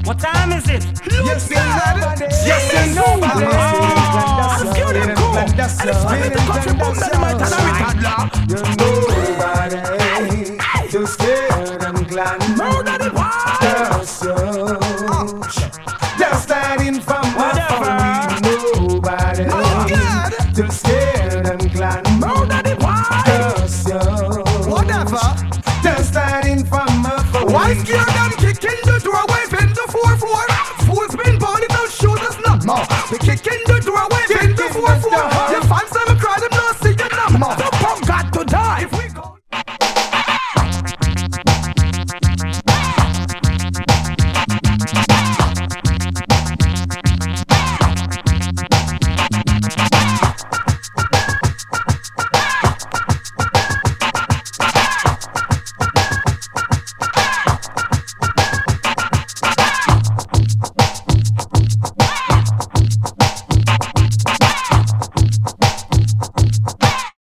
What time is it? Yes, nobody. Yes, nobody. I feel them cool. And it's funny to country boom that the mic and You're nobody. Too scared and glad. murder the wild. Just standing from my nobody. Too scared and glad. Murder the wild. Whatever. Just standing from my Why scared them kicking the door, waving the 4-4? Fools been born, it don't shoot us not more. We kicking